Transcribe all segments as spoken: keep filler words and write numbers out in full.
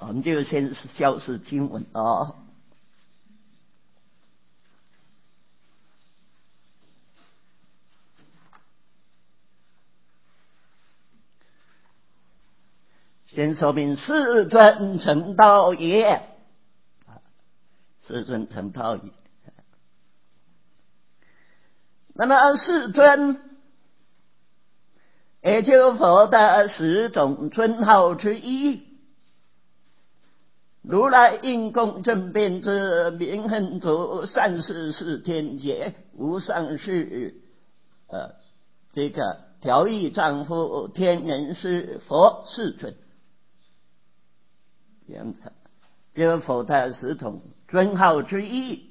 我们就先消失经文哦。先说明世尊成道也，世尊成道也。那么世尊也就佛的十种尊号之一。如来应供正遍知明恒足善事是天劫无上士呃这个调御丈夫天人师佛世尊，这样子，这是佛的十种尊号之一。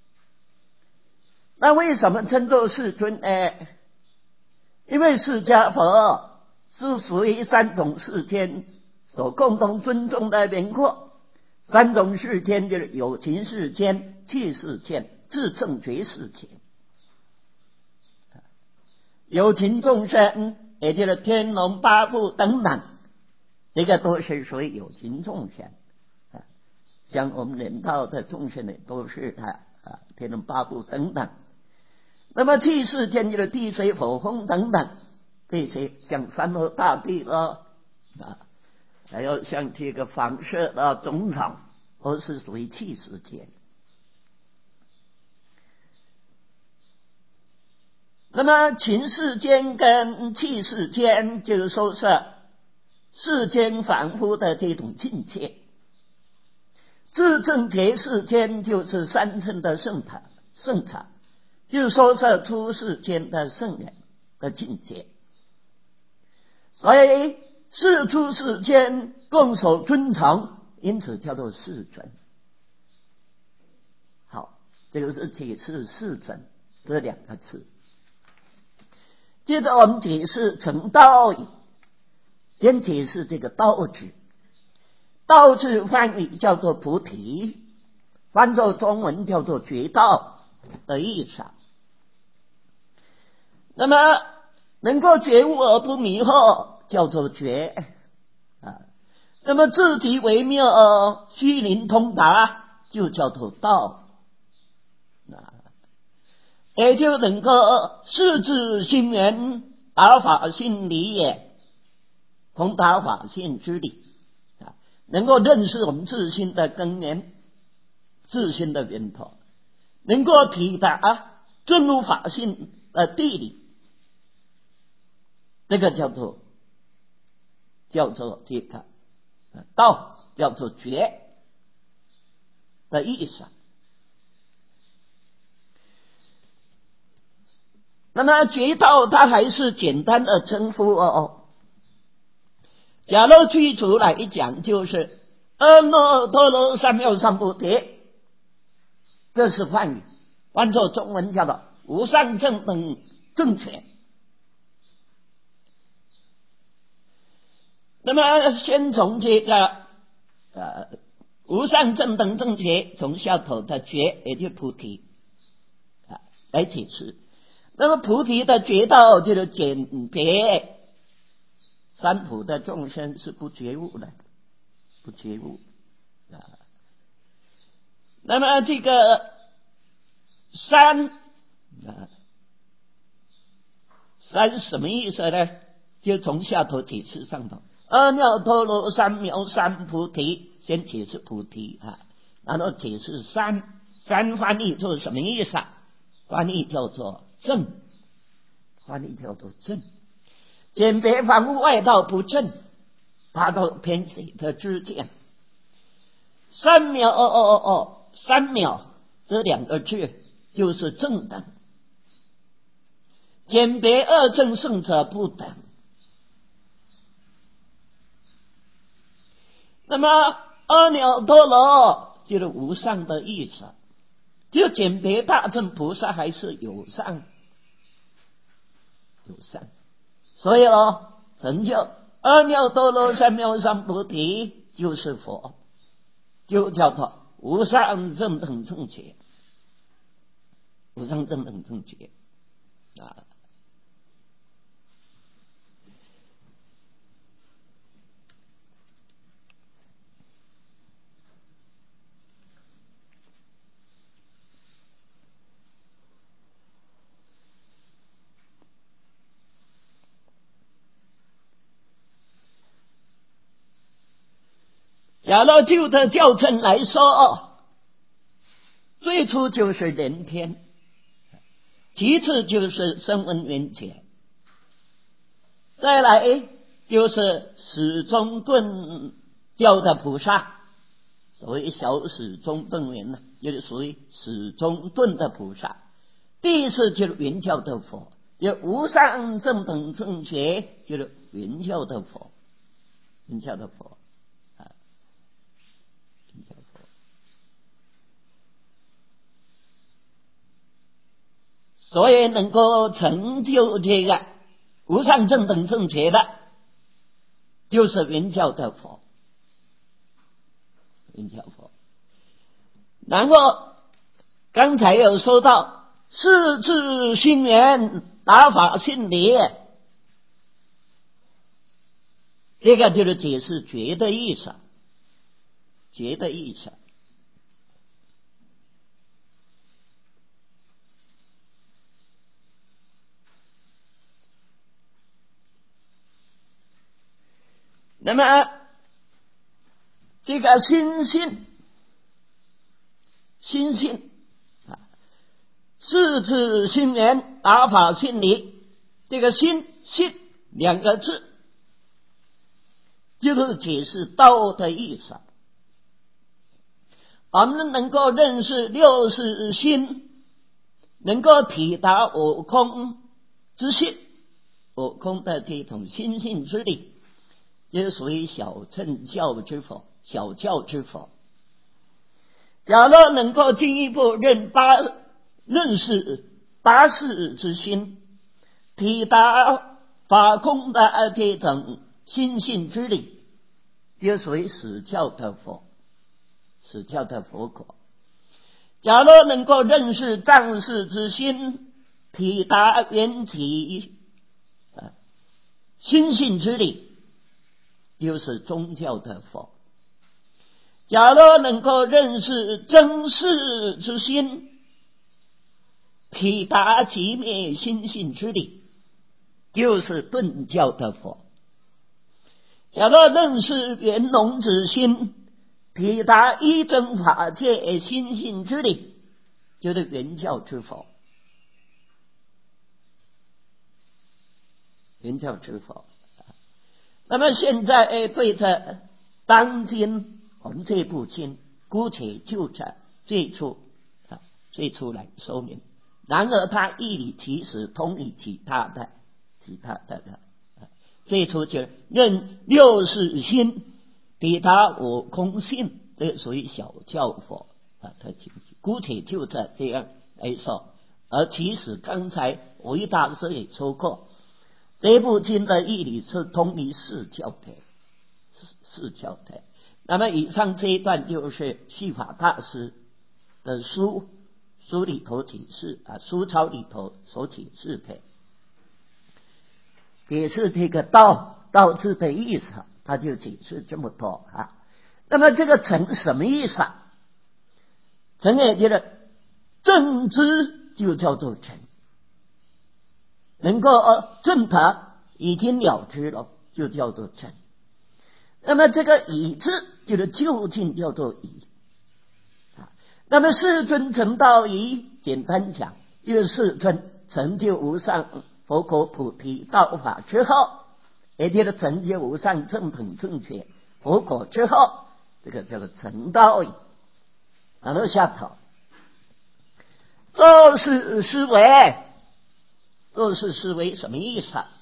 那为什么称作世尊呢？因为释迦佛是属于三种世间所共同尊重的名廓。三种世间就是有情世间、气世间、自证觉世间。有情众生，也就是天龙八部等等，这个都是属于有情众生。像我们人道的众生呢，都是他啊，天龙八部等等。那么气世间就是地水火风等等，这些像山河大地了啊。还有像这个房舍的种种，都是属于气世间。那么情世间跟气世间，就是说是世间凡夫的这种境界。自证觉世间就是三乘的圣塔圣塔，就是说是出世间的圣人的境界。所以世出世间共所尊崇，因此叫做世尊。好，这个是解释世尊这两个字。接着我们解释成道，先解释这个道字。道字翻译叫做菩提，翻作中文叫做觉道的意思。那么能够觉悟而不迷惑，叫做觉啊。那么自己为妙，虚灵通达，就叫做道啊。也就能够视自心源，达法性理也，通达法性之理啊，能够认识我们自心的根源，自心的源头，能够体达证入法性的地理，这个叫做叫做这个道，叫做觉的意思。那么觉道它还是简单的称呼哦。假如具足来讲，就是阿耨多罗三藐三菩提，这是梵语，翻作中文叫做无上正等正觉。那么先从这个呃无上正等正觉，从下头的觉，也就是菩提啊来解释。那么菩提的觉道就是简别三途的众生是不觉悟的，不觉悟啊。那么这个三啊，三是什么意思呢？就从下头解释上头。阿耨多罗三藐三菩提，先解释菩提啊，然后解释三，三翻译做什么意思啊？翻译叫做正，翻译叫做正，简别凡夫外道不正，达到偏水的知见。三藐哦哦哦哦，三藐这两个字就是正等，简别二正圣者不等。那么阿耨多罗就是无上的意思，就简别大乘菩萨还是有上有上，所以哦，成就阿耨多罗三藐三菩提就是佛，就叫做无上正等正觉，无上正等正觉啊。 假如就的教程来说，最初就是人天，其次就是声闻缘觉，再来就是始终顿教的菩萨，所谓小始终顿圆呢，就是属于始终顿的菩萨。第四就是圆教的佛，就无上正等正觉，就是圆教的佛，圆教的佛啊，圆教佛。所以能够成就这个无上正等正觉的，就是圆教的佛，圆教佛。然后刚才有说到四字心源达法性理，这个就是解释觉的意思，觉的意思。那么这个心性，心性啊，四字心源达法性理，这个心性两个字，就是解释道的意思。我们能够认识六识心，能够体达我空之性，我空的这种心性之力，也属于小乘教之佛，小教之佛。假如能够进一步认八认识八识之心，体达法空的这种心性之力，也属于始教的佛，始教的佛果。假如能够认识藏识之心，体达缘起心性之力，又是宗教的佛。假如能够认识真实之心，体达寂灭心性之力，就是顿教的佛。假如认识圆融之心，体达一真法界心性之力，就是圆教之佛，圆教之佛。那么现在对着当今我们这部经，姑且就着最初啊最初来说明。然而它义理其实通于其他的其他的的最初就认六识心，抵达我空性，这属于小教佛啊，它姑且就着这样来说。而其实刚才韦大师也说过，这部经的义理是通于四教的，四教的。那么以上这一段就是续法大师的书书里头解释啊，书抄里头所解释的，解释这个道道字的意思，他就解释这么多啊。那么这个成什么意思啊？成也就是正知，就叫做成，能够证得已经了知了，就叫做成。那么这个已知就是究竟叫做已啊。那么世尊成道已，简单讲就是世尊成就无上佛果菩提道法之后，也就是成就无上正等正觉佛果之后，这个叫做成道已。然后下头做事思维，做事思维什么意思啊？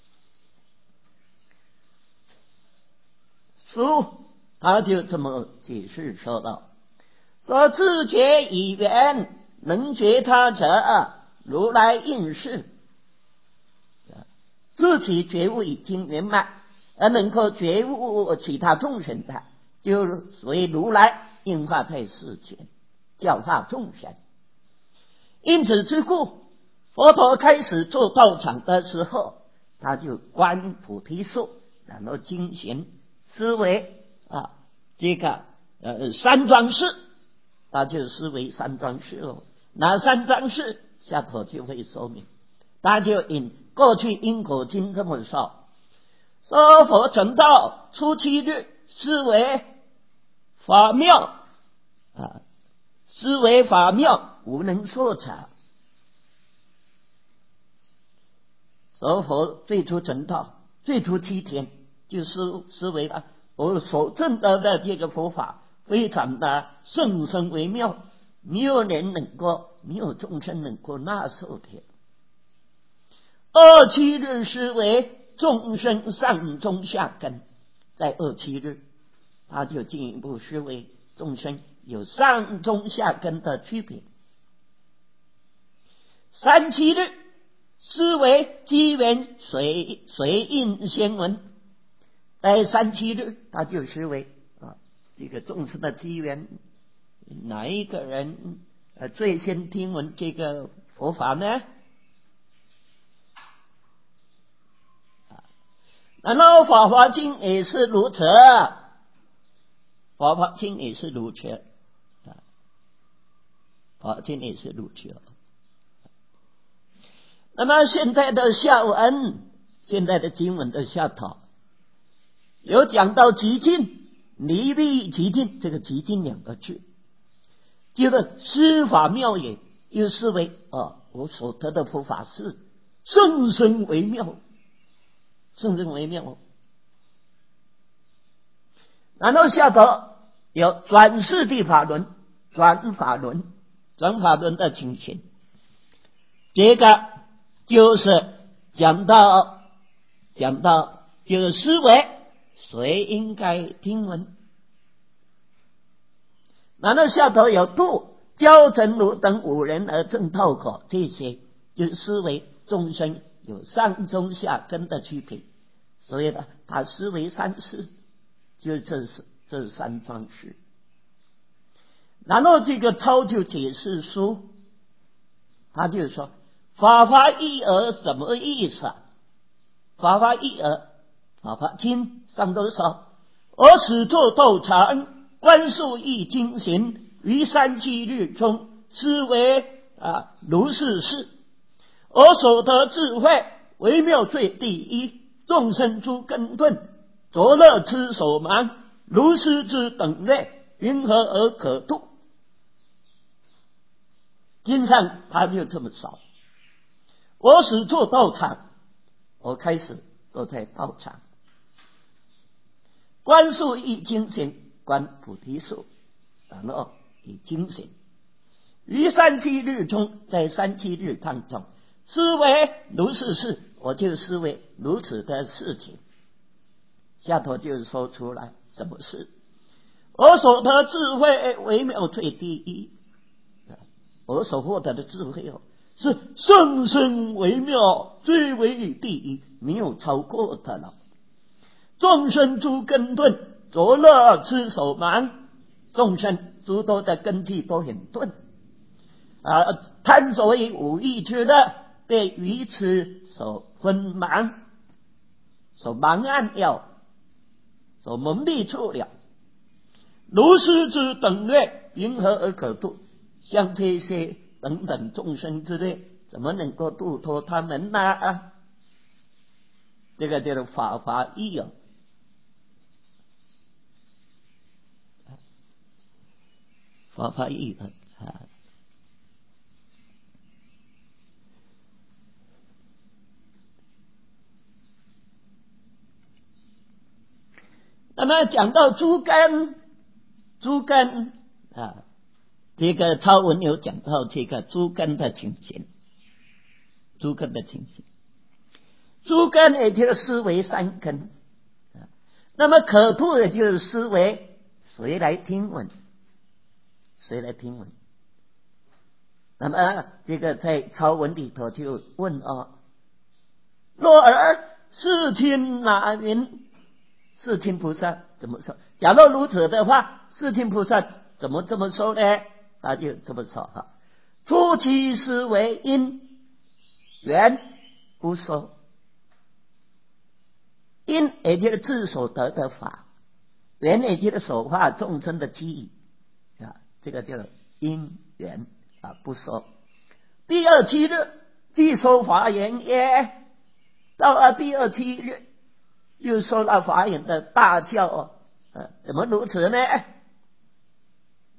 书他就这么解释说道：说自觉以缘，能觉他者，如来应是。自己觉悟已经圆满，而能够觉悟其他众生的，就是所谓如来应化在世间，教化众生。因此之故，佛陀开始做道场的时候，他就观菩提树，然后精行思维啊，这个呃三桩事，他就思维三桩事哦。哪三桩事？下头就会说明。他就引过去因果经这么说：说佛成道初七日，思维法妙啊，思维法妙，无能说察。而佛最初成道，最初七天，就是思维了我所证得的这个佛法，非常的甚深微妙，没有人能够，没有众生能够纳受的。二七日思维众生上中下根，在二七日，他就进一步思维众生有上中下根的区别。三七日思维机缘随随应先闻，在三七日他就思维啊，这个众生的机缘，哪一个人呃最先听闻这个佛法呢？然后法华经也是如此，法华经也是如此，法华经也是如此。那么现在的下文，现在的经文的下头有讲到极尽，离必极尽，这个极尽两个字，就是施法妙也，又是为啊，我所得的佛法是甚深微妙，甚深微妙。然后下头有转世的法轮，转法轮，转法轮的情形，这个就是讲到讲到就是思维谁应该听闻。然后下头有度焦成如等五人而正透口，这些就是思维众生有上中下根的区别，所以呢，他思维三世，就这是这三桩事。然后这个超就解释书，他就说法华一而什么意思啊？法华一而法华经上头说，而始作道场，观数义精行，于三七日中，思维啊如是事。而所得智慧，微妙最第一，众生诸根顿，着乐之所盲，如是之等类，云何而可度？经上他就这么说，我始作道场，我开始坐在道场，观数义精行，观菩提树，然后以精行，于三七日中，在三七日当中，思维如是事，我就思维如此的事情。下头就是说出来什么事，我所得智慧微妙最第一，我所获得的智慧哦，是甚深微妙，最为第一，没有超过的了。众生诸根钝，着乐之所盲，众生诸多的根基都很钝啊，贪着于五欲之乐，被愚痴所昏盲，所盲暗了，所蒙蔽处了。如是之等类，云何而可度？像这些等等众生之类，怎么能够度脱他们呢？啊，这个叫做法华义哦。法华义的啊，那么讲到诸根，诸根啊，这个超文有讲到这个诸根的情形，诸根的情形，诸根也就是思维三根，啊，那么可度的就是思维谁来听闻，谁来听闻？那么这个在超文里头就问哦，若尔世亲哪云？世亲菩萨怎么说？假若如此的话，世亲菩萨怎么这么说呢？他就这么说哈：初期思维因缘不说，因也就是自所得的法，缘也就是所化众生的机遇啊，这个叫因缘啊，不说。第二七日即说法缘耶，到了第二七日又说到法缘的大教哦，呃，怎么如此呢？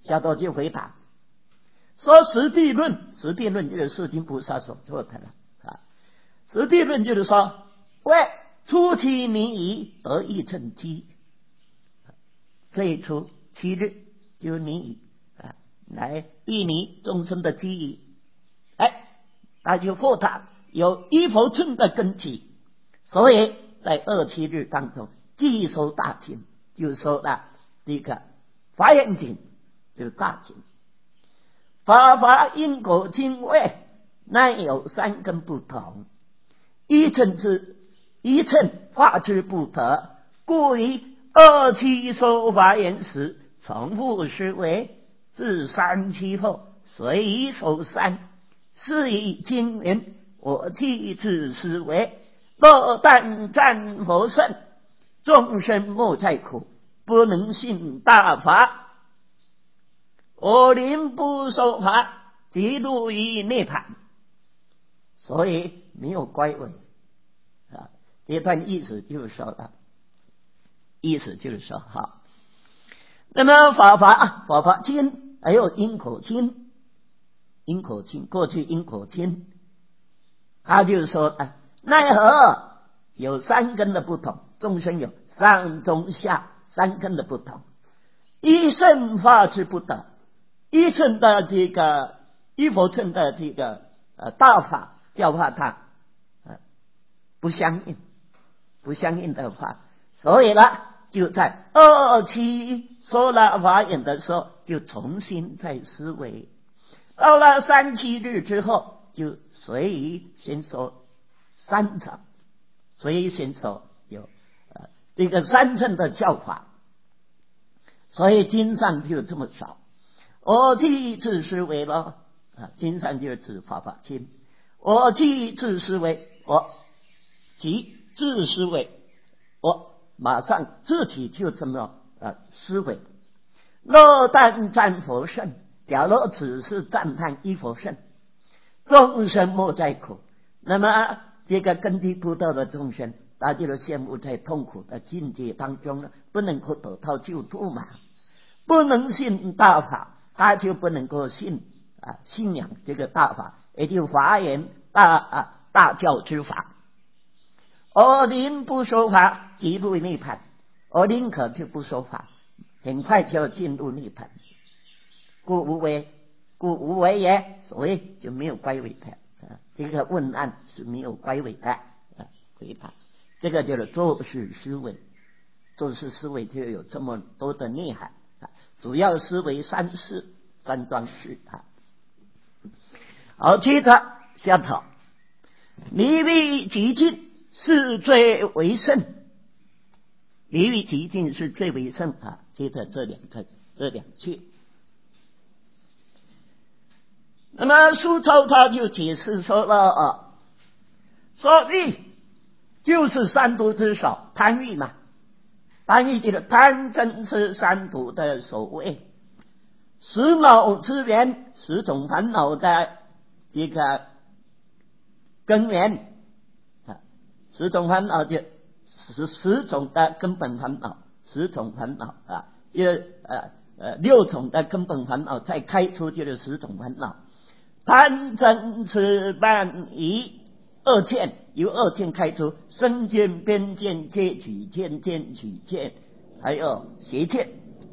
夏头就回答说：“实地论，实地论就是释经菩萨所做的了啊。实地论就是说，喂，初期民仪得一乘机，最初七日就是民仪啊，来依你众生的机宜，哎，他就获他有一佛乘的根基，所以在二七日当中，既收大经，就收了这个华严经，就是大经。法华因果经位乃有三根不同，一乘之一乘化之不得，故于二期收华严时，重复思维，至三期后随意收三，是以经云：我替之思维，若但战佛圣，众生莫再苦，不能信大法。我临不受法，即入于涅槃。所以没有乖违啊。这段意思就是说了，意思就是说，好，那么法法法华经还有因果经，因果经过去因果经，他就是说啊，奈何有三根的不同，众生有上中下三根的不同，一乘法之不得。一乘的这个一佛乘的这个呃大法教化他呃不相应，不相应的话，所以呢就在二期说了华严的时候，就重新再思维，到了三七日之后，就随意先说三乘，随意先说有呃这个三乘的教法，所以经上就这么少。我替自思维了啊，经上就是指法华经。我替自思维，我即自思维，我马上自己就这么啊思维。若但赞佛圣，假如只是赞叹一佛圣，众生莫再苦。那么这个根基不到的众生，他就是陷入在痛苦的境界当中了，不能够得到救度嘛，不能信大法。他就不能够信啊信仰这个大法，也就华严大啊大教之法。我宁不说法，即入涅槃。我宁可就不说法，很快就要进入涅槃。故无为，故无为也，所以就没有乖违的啊。这个问案是没有乖违的啊，回答这个就是做事思维，做事思维就有这么多的内涵。主要思维三事三桩事啊。好，接着下头，离欲极尽是最为胜，离欲极尽是最为胜啊。接着这两个这两句，那么苏超他就解释说了啊，说欲就是三毒之首，贪欲嘛。贪欲就是贪嗔痴三毒的首位，十恼之源，十种烦恼的一个根源啊，十种烦恼就十十种的根本烦恼，十种烦恼啊，就呃呃六种的根本烦恼再开出就是十种烦恼，贪嗔痴慢疑二见，由二见开出身见边见戒取见见取见，还有邪见。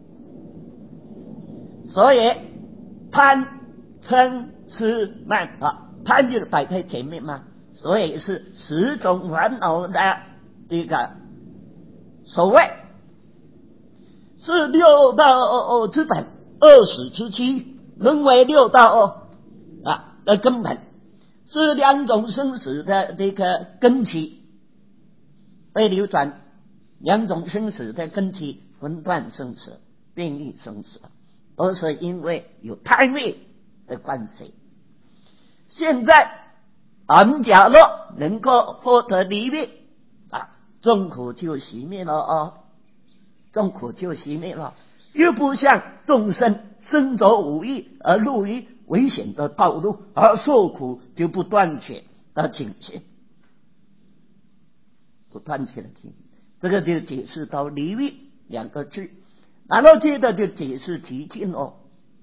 所以贪嗔痴慢啊，贪就是摆在前面嘛，所以是十种烦恼的这个首位，是六道之本，二始之期，沦为六道啊的根本，是两种生死的这个根基被流转，两种生死的根基分段生死，变异生死，都是因为有贪欲的关系。现在我们假若能够获得离欲啊，众苦就熄灭了哦，众苦就熄灭了，又不像众生身着五欲而入于危险的道路，而受苦就不断切的境界，不断切的境界。这个就解释到离欲两个字，然后接着就解释极尽哦。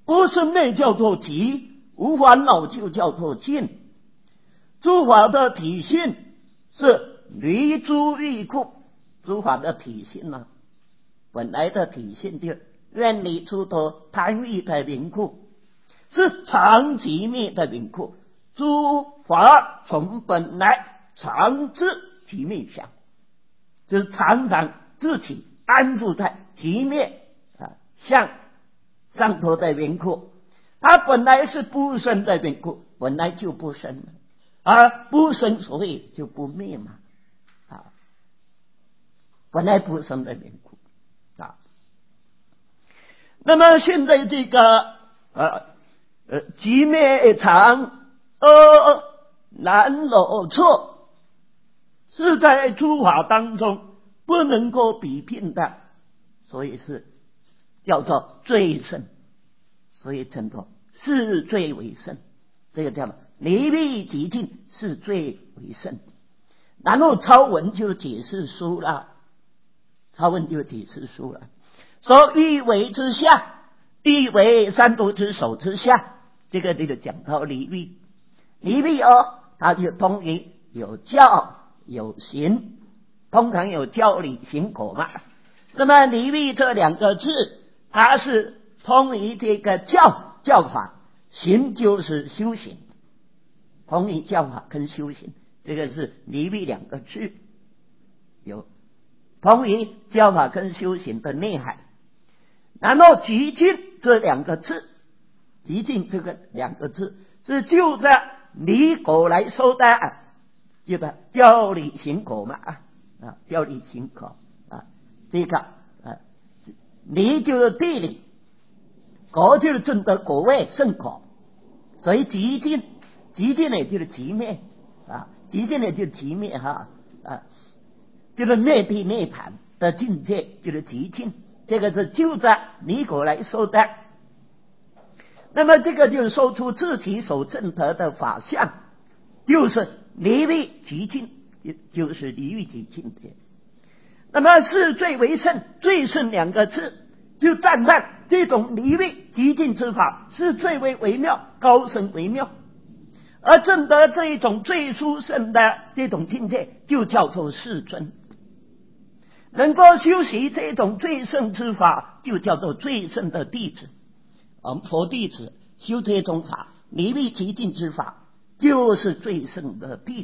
不生灭叫做极，无烦恼就叫做尽。诸法的体性是离诸欲故，诸法的体性呢，本来的体性就远离诸多贪欲的名故，是常寂灭的名故。诸法从本来常自寂灭相，就是常常自己安住在寂灭啊相上头的名故。它本来是不生的名故，本来就不生了，而不生所以就不灭嘛啊，本来不生的名故啊。那么现在这个呃呃寂灭常而难裸错，是在诸法当中不能够比拼的，所以是叫做最胜，所以称作是最为胜，这个叫离密极尽是最为胜。然后超文就解释书了，超文就解释书了，说欲为之下，欲为三毒之首之下，这个这个讲到离密，离密哦，它就通于有教有行，通常有教理行果嘛。那么离密这两个字，它是通于这个教教法，行就是修行，通于教法跟修行，这个是离密两个字，有通于教法跟修行的内涵。然后极尽这两个字，极尽这个两个字是就着离果来说的，这个教理行果嘛啊，教理行果啊，这个啊，离就是地理，果就是证得果位圣果，所以极尽，极尽呢就是极灭啊，极尽呢就是极灭哈啊，就是灭地涅盘的境界就是极尽，这个是就着离果来说的。那么这个就是说出自己所证得的法相，就是离密极尽，就是离密极尽的。那么是最为胜，最胜两个字就赞叹这种离密极尽之法是最为微妙，高深微妙，而证得这一种最殊胜的这种境界就叫做世尊。能够修习这种最胜之法就叫做最胜的弟子。我们佛弟子修这种法，离密极尽之法就是最胜的弟子。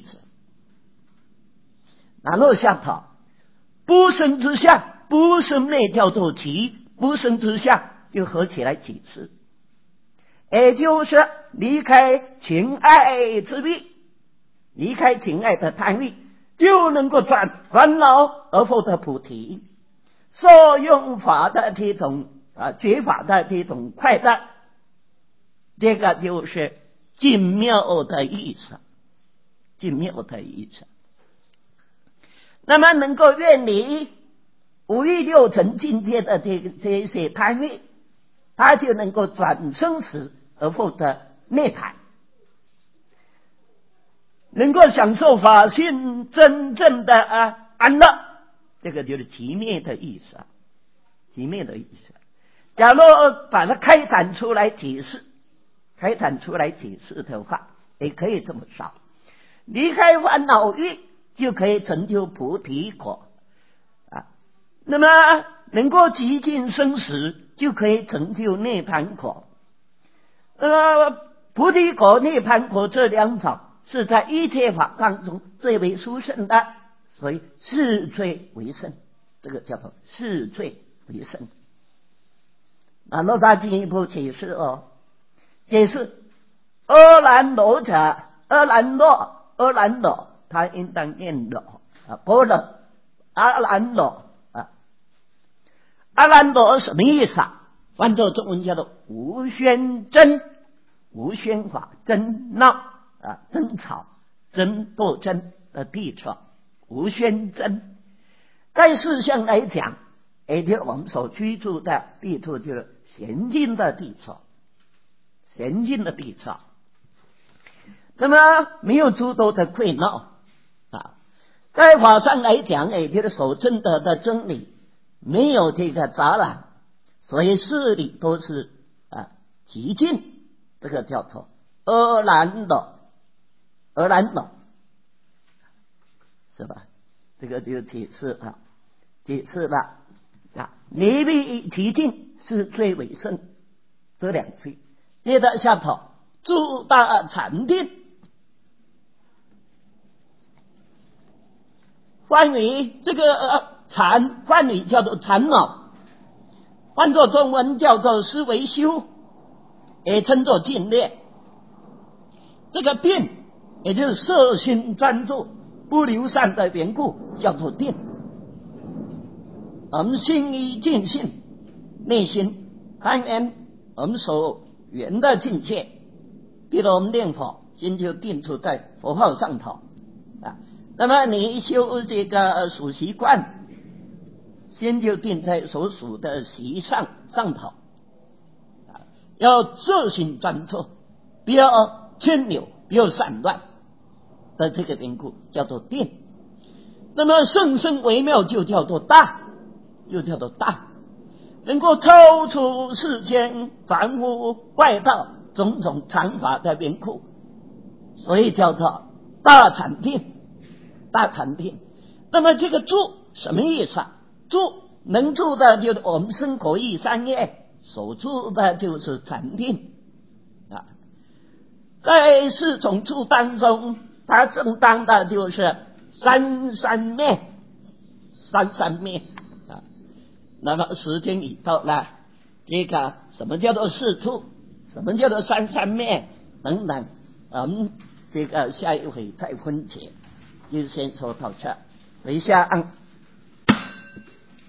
然后下头不生之相，不生灭叫做极，不生之相就合起来解释，也就是离开情爱之力，离开情爱的贪欲，就能够转烦恼而获得菩提。受用法的这种啊，觉法的这种快乐，这个就是尽妙的意思，尽妙的意思。那么能够远离五欲六尘境界的这个这些贪欲，他就能够转生死而获得涅槃，能够享受法性真正的啊安乐，这个就是极灭的意思，极灭的意思。假如把它开展出来解释，开展出来解释的话，也可以这么说：离开烦恼欲，就可以成就菩提果啊。那么能够极尽生死，就可以成就涅槃果。呃，菩提果、涅槃果这两种是在一切法当中最为殊胜的，所以是最为胜，这个叫做是最为胜。然后他进一步解释哦，解释阿兰罗者，阿兰罗，阿兰罗，他应当念罗啊，波罗阿兰罗啊，阿兰罗什么意思啊？翻作中文叫做无宣真，无宣法，争闹啊，争吵，争斗争的地处，无宣真。在事项来讲，也就是我们所居住的地处就是闲静的地处，闲静的地处。那么没有诸多的溃闹啊，在法上来讲，也就是所证得的真理没有这个杂染，所以事理都是啊极尽，这个叫做阿兰的阿兰的，是吧？这个就解释了，解释了啊，离力极尽是最为胜，这两句。接着下头诸大禅定，关于这个禅，关于叫做禅脑，换作中文叫做思维修，也称作静练。这个定也就是摄心专注不流散的缘故，叫做定。我们心一静心，内心攀缘我们所缘的境界，比如我们念佛，心就定处在佛号上头啊。那么你修这个数习惯，心就定在所属的习上上头啊，要摄心专注，不要牵扭，不要散乱的这个缘故，叫做定。那么甚深微妙，就叫做大，就叫做大，能够超出世间凡夫外道种种禅法的缘故，所以叫做大禅定，大禅定。那么这个住什么意思啊？住能住的就是我们生活一三业所住的就是禅定啊。在四种住当中，它正当的就是三三昧，三三昧啊。那么时间已到了，这个什么叫做四处，什么叫做三三昧等等，我们这个下一回再分解，就先说到这，回下按